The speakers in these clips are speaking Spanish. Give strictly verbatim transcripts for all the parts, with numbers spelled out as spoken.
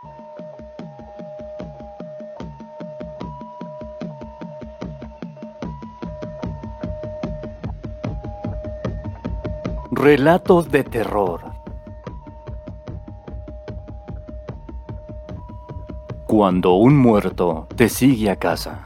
Relatos de terror. Cuando un muerto te sigue a casa.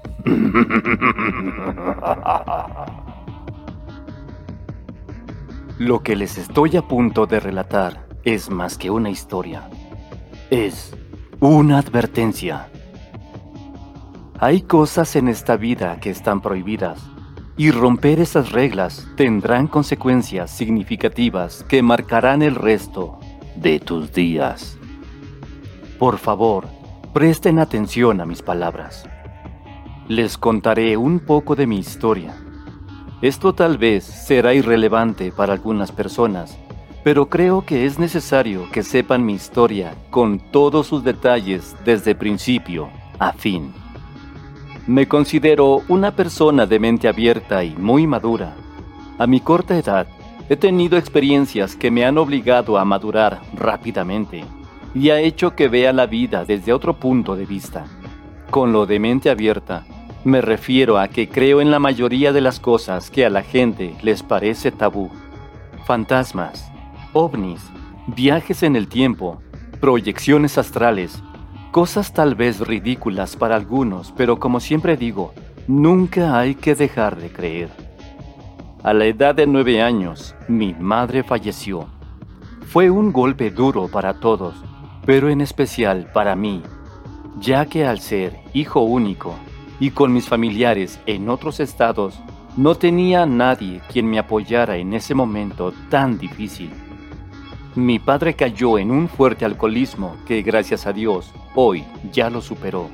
Lo que les estoy a punto de relatar es más que una historia. Es una advertencia. Hay cosas en esta vida que están prohibidas, y romper esas reglas tendrán consecuencias significativas que marcarán el resto de tus días. Por favor, presten atención a mis palabras. Les contaré un poco de mi historia. Esto tal vez será irrelevante para algunas personas, pero creo que es necesario que sepan mi historia con todos sus detalles desde principio a fin. Me considero una persona de mente abierta y muy madura. A mi corta edad, he tenido experiencias que me han obligado a madurar rápidamente y ha hecho que vea la vida desde otro punto de vista. Con lo de mente abierta, me refiero a que creo en la mayoría de las cosas que a la gente les parece tabú. Fantasmas, ovnis, viajes en el tiempo, proyecciones astrales, cosas tal vez ridículas para algunos, pero como siempre digo, nunca hay que dejar de creer. A la edad de nueve años, mi madre falleció. Fue un golpe duro para todos, pero en especial para mí, ya que al ser hijo único y con mis familiares en otros estados, no tenía nadie quien me apoyara en ese momento tan difícil. Mi padre cayó en un fuerte alcoholismo que, gracias a Dios, hoy ya lo superó.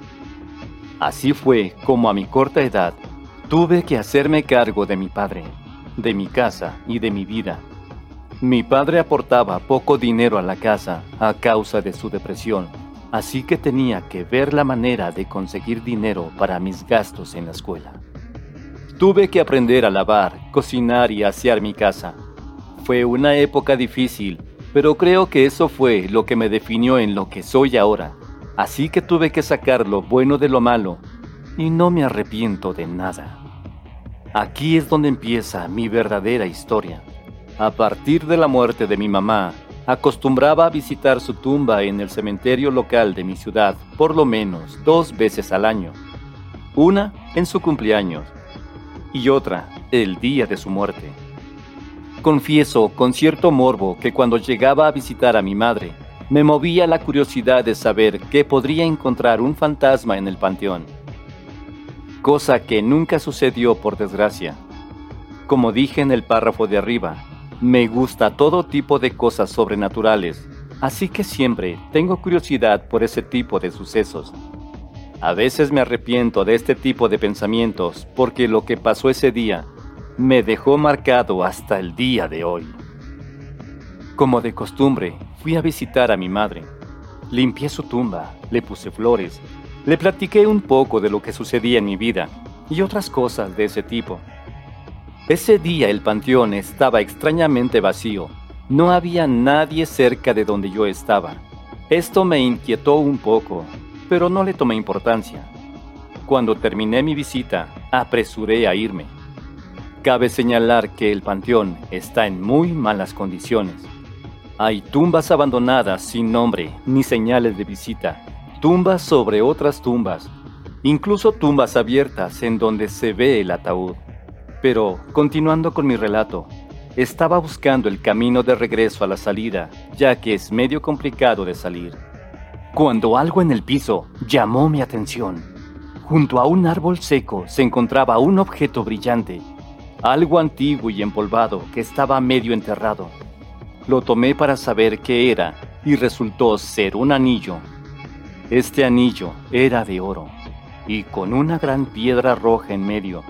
Así fue como a mi corta edad tuve que hacerme cargo de mi padre, de mi casa y de mi vida. Mi padre aportaba poco dinero a la casa a causa de su depresión, así que tenía que ver la manera de conseguir dinero para mis gastos en la escuela. Tuve que aprender a lavar, cocinar y asear mi casa. Fue una época difícil, pero creo que eso fue lo que me definió en lo que soy ahora. Así que tuve que sacar lo bueno de lo malo, y no me arrepiento de nada. Aquí es donde empieza mi verdadera historia. A partir de la muerte de mi mamá, acostumbraba a visitar su tumba en el cementerio local de mi ciudad por lo menos dos veces al año. Una en su cumpleaños y otra el día de su muerte. Confieso con cierto morbo que cuando llegaba a visitar a mi madre, me movía la curiosidad de saber qué podría encontrar un fantasma en el panteón. Cosa que nunca sucedió, por desgracia. Como dije en el párrafo de arriba, me gusta todo tipo de cosas sobrenaturales, así que siempre tengo curiosidad por ese tipo de sucesos. A veces me arrepiento de este tipo de pensamientos porque lo que pasó ese día me dejó marcado hasta el día de hoy. Como de costumbre, fui a visitar a mi madre. Limpié su tumba, le puse flores, le platiqué un poco de lo que sucedía en mi vida y otras cosas de ese tipo. Ese día el panteón estaba extrañamente vacío. No había nadie cerca de donde yo estaba. Esto me inquietó un poco, pero no le tomé importancia. Cuando terminé mi visita, apresuré a irme. Cabe señalar que el panteón está en muy malas condiciones. Hay tumbas abandonadas sin nombre ni señales de visita, tumbas sobre otras tumbas, incluso tumbas abiertas en donde se ve el ataúd. Pero, continuando con mi relato, estaba buscando el camino de regreso a la salida, ya que es medio complicado de salir, cuando algo en el piso llamó mi atención. Junto a un árbol seco se encontraba un objeto brillante, algo antiguo y empolvado que estaba medio enterrado. Lo tomé para saber qué era y resultó ser un anillo. Este anillo era de oro y con una gran piedra roja en medio.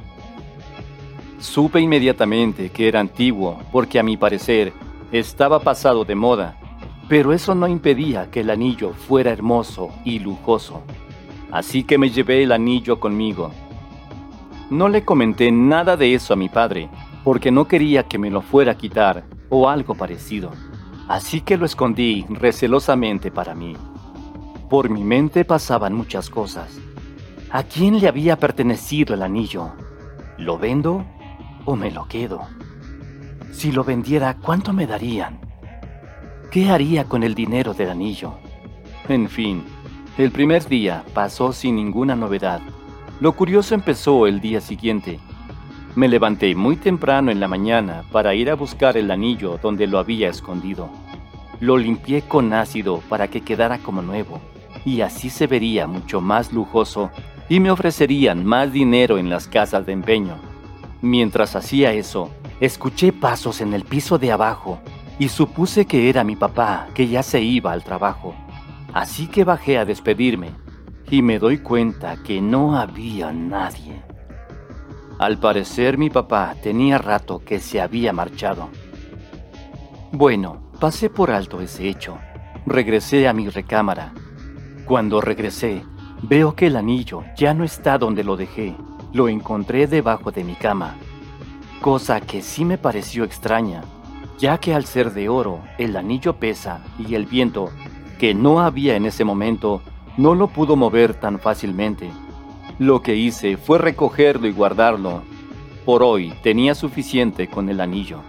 Supe inmediatamente que era antiguo porque a mi parecer estaba pasado de moda, pero eso no impedía que el anillo fuera hermoso y lujoso. Así que me llevé el anillo conmigo. No le comenté nada de eso a mi padre, porque no quería que me lo fuera a quitar o algo parecido. Así que lo escondí recelosamente para mí. Por mi mente pasaban muchas cosas. ¿A quién le había pertenecido el anillo? ¿Lo vendo o me lo quedo? Si lo vendiera, ¿cuánto me darían? ¿Qué haría con el dinero del anillo? En fin, el primer día pasó sin ninguna novedad. Lo curioso empezó el día siguiente. Me levanté muy temprano en la mañana para ir a buscar el anillo donde lo había escondido. Lo limpié con ácido para que quedara como nuevo, y así se vería mucho más lujoso y me ofrecerían más dinero en las casas de empeño. Mientras hacía eso, escuché pasos en el piso de abajo y supuse que era mi papá, que ya se iba al trabajo. Así que bajé a despedirme y me doy cuenta que no había nadie. Al parecer mi papá tenía rato que se había marchado. Bueno, pasé por alto ese hecho. Regresé a mi recámara. Cuando regresé, veo que el anillo ya no está donde lo dejé. Lo encontré debajo de mi cama. Cosa que sí me pareció extraña, ya que al ser de oro, el anillo pesa y el viento, que no había en ese momento, no lo pudo mover tan fácilmente. Lo que hice fue recogerlo y guardarlo. Por hoy tenía suficiente con el anillo.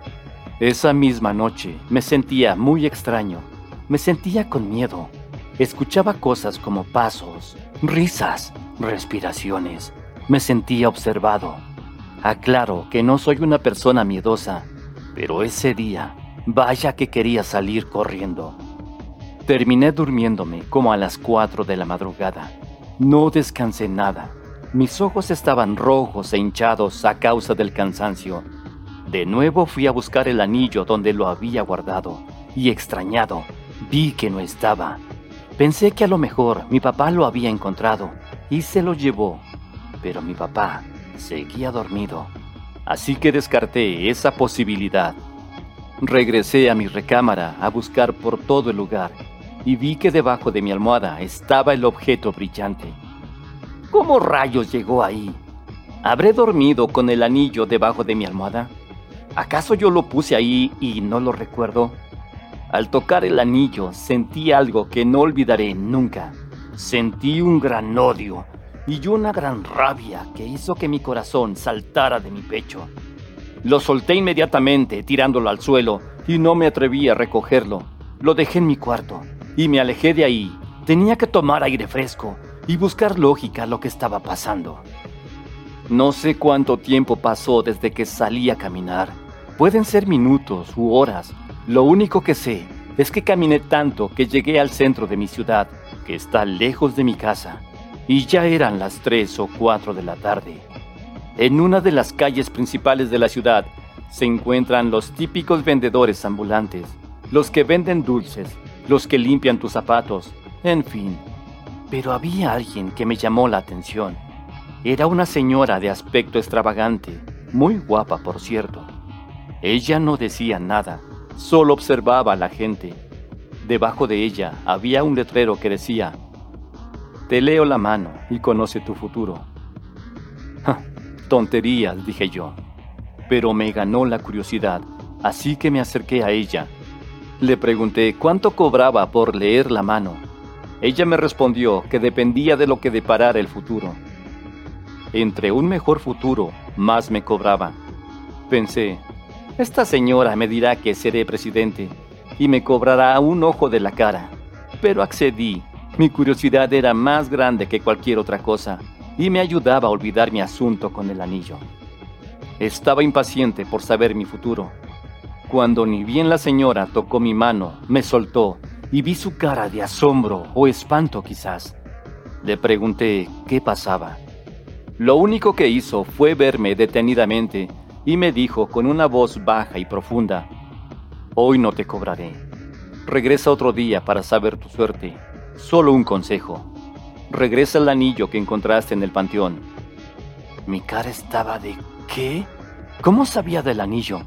Esa misma noche me sentía muy extraño. Me sentía con miedo. Escuchaba cosas como pasos, risas, respiraciones. Me sentía observado. Aclaro que no soy una persona miedosa, pero ese día, vaya que quería salir corriendo. Terminé durmiéndome como a las cuatro de la madrugada. No descansé nada. Mis ojos estaban rojos e hinchados a causa del cansancio. De nuevo fui a buscar el anillo donde lo había guardado, y extrañado, vi que no estaba. Pensé que a lo mejor mi papá lo había encontrado y se lo llevó, pero mi papá seguía dormido, así que descarté esa posibilidad. Regresé a mi recámara a buscar por todo el lugar y vi que debajo de mi almohada estaba el objeto brillante. ¿Cómo rayos llegó ahí? ¿Habré dormido con el anillo debajo de mi almohada? ¿Acaso yo lo puse ahí y no lo recuerdo? Al tocar el anillo sentí algo que no olvidaré nunca. Sentí un gran odio y una gran rabia que hizo que mi corazón saltara de mi pecho. Lo solté inmediatamente tirándolo al suelo y no me atreví a recogerlo. Lo dejé en mi cuarto y me alejé de ahí. Tenía que tomar aire fresco y buscar lógica a lo que estaba pasando. No sé cuánto tiempo pasó desde que salí a caminar. Pueden ser minutos u horas. Lo único que sé es que caminé tanto que llegué al centro de mi ciudad, que está lejos de mi casa, y ya eran las tres o cuatro de la tarde. En una de las calles principales de la ciudad se encuentran los típicos vendedores ambulantes, los que venden dulces, los que limpian tus zapatos, en fin. Pero había alguien que me llamó la atención. Era una señora de aspecto extravagante, muy guapa por cierto. Ella no decía nada, solo observaba a la gente. Debajo de ella había un letrero que decía: "Te leo la mano y conoce tu futuro". Ja, tonterías, dije yo. Pero me ganó la curiosidad, así que me acerqué a ella. Le pregunté cuánto cobraba por leer la mano. Ella me respondió que dependía de lo que deparara el futuro. Entre un mejor futuro, más me cobraba. Pensé, esta señora me dirá que seré presidente y me cobrará un ojo de la cara. Pero accedí. Mi curiosidad era más grande que cualquier otra cosa y me ayudaba a olvidar mi asunto con el anillo. Estaba impaciente por saber mi futuro. Cuando ni bien la señora tocó mi mano, me soltó y vi su cara de asombro o espanto quizás. Le pregunté qué pasaba. Lo único que hizo fue verme detenidamente y me dijo con una voz baja y profunda: "Hoy no te cobraré. Regresa otro día para saber tu suerte. Solo un consejo. Regresa el anillo que encontraste en el panteón". Mi cara estaba de ¿qué? ¿Cómo sabía del anillo?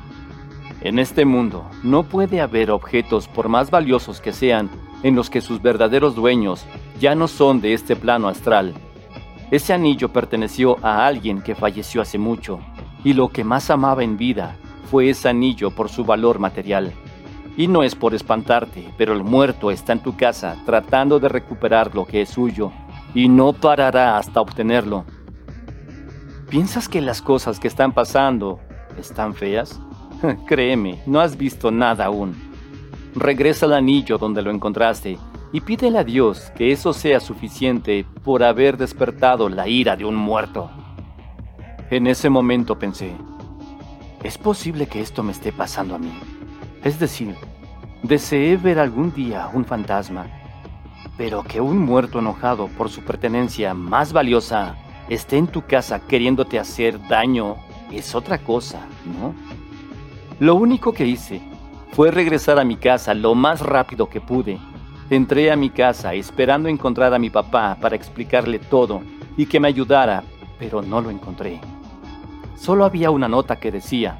En este mundo no puede haber objetos, por más valiosos que sean, en los que sus verdaderos dueños ya no son de este plano astral. Ese anillo perteneció a alguien que falleció hace mucho, y lo que más amaba en vida fue ese anillo por su valor material. Y no es por espantarte, pero el muerto está en tu casa tratando de recuperar lo que es suyo y no parará hasta obtenerlo. ¿Piensas que las cosas que están pasando están feas? Créeme, no has visto nada aún. Regresa al anillo donde lo encontraste y pídele a Dios que eso sea suficiente por haber despertado la ira de un muerto. En ese momento pensé, ¿es posible que esto me esté pasando a mí? Es decir, deseé ver algún día un fantasma, pero que un muerto enojado por su pertenencia más valiosa esté en tu casa queriéndote hacer daño es otra cosa, ¿no? Lo único que hice fue regresar a mi casa lo más rápido que pude. Entré a mi casa esperando encontrar a mi papá para explicarle todo y que me ayudara, pero no lo encontré. Solo había una nota que decía: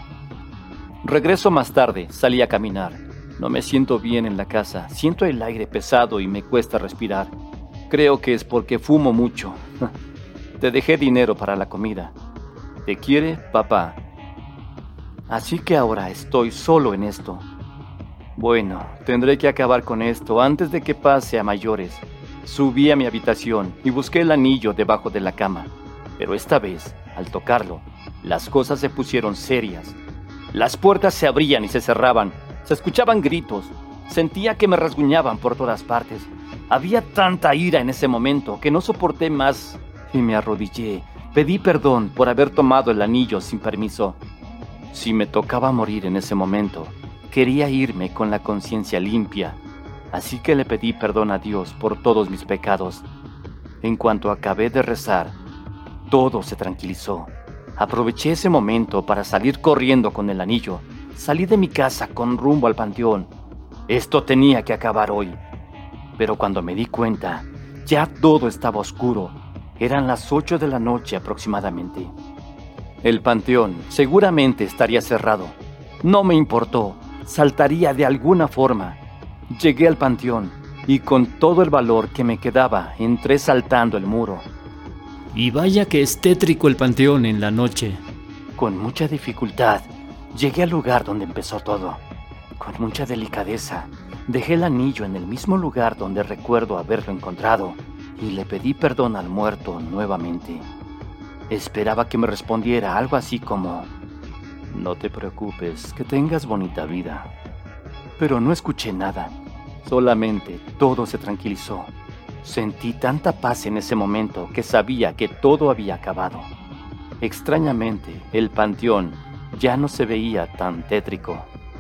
regreso más tarde, salí a caminar. No me siento bien en la casa, siento el aire pesado y me cuesta respirar. Creo que es porque fumo mucho. Te dejé dinero para la comida. ¿Te quiere, papá? Así que ahora estoy solo en esto. Bueno, tendré que acabar con esto antes de que pase a mayores. Subí a mi habitación y busqué el anillo debajo de la cama. Pero esta vez, al tocarlo, las cosas se pusieron serias. Las puertas se abrían y se cerraban. Se escuchaban gritos. Sentía que me rasguñaban por todas partes. Había tanta ira en ese momento que no soporté más y me arrodillé. Pedí perdón por haber tomado el anillo sin permiso. Si me tocaba morir en ese momento, quería irme con la conciencia limpia, así que le pedí perdón a Dios por todos mis pecados. En cuanto acabé de rezar, todo se tranquilizó. Aproveché ese momento para salir corriendo con el anillo. Salí de mi casa con rumbo al panteón. Esto tenía que acabar hoy. Pero cuando me di cuenta, ya todo estaba oscuro. Eran las ocho de la noche aproximadamente. El panteón seguramente estaría cerrado. No me importó. Saltaría de alguna forma. Llegué al panteón y con todo el valor que me quedaba entré saltando el muro. Y vaya que es tétrico el panteón en la noche. Con mucha dificultad llegué al lugar donde empezó todo. Con mucha delicadeza dejé el anillo en el mismo lugar donde recuerdo haberlo encontrado y le pedí perdón al muerto nuevamente. Esperaba que me respondiera algo así como: no te preocupes, que tengas bonita vida. Pero no escuché nada. Solamente todo se tranquilizó. Sentí tanta paz en ese momento que sabía que todo había acabado. Extrañamente, el panteón ya no se veía tan tétrico.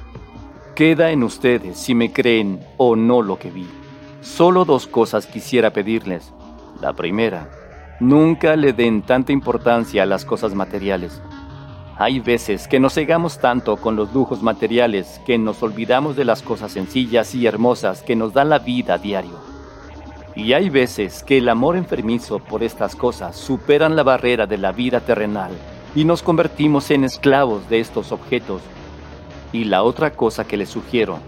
Queda en ustedes si me creen o no lo que vi. Solo dos cosas quisiera pedirles. La primera, nunca le den tanta importancia a las cosas materiales. Hay veces que nos cegamos tanto con los lujos materiales que nos olvidamos de las cosas sencillas y hermosas que nos da la vida a diario. Y hay veces que el amor enfermizo por estas cosas superan la barrera de la vida terrenal y nos convertimos en esclavos de estos objetos. Y la otra cosa que les sugiero,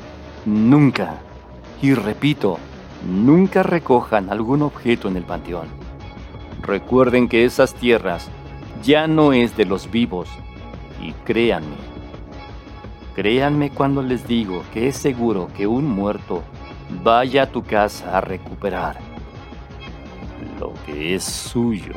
nunca, y repito, nunca recojan algún objeto en el panteón. Recuerden que esas tierras ya no es de los vivos, y créanme, créanme cuando les digo que es seguro que un muerto vaya a tu casa a recuperar lo que es suyo.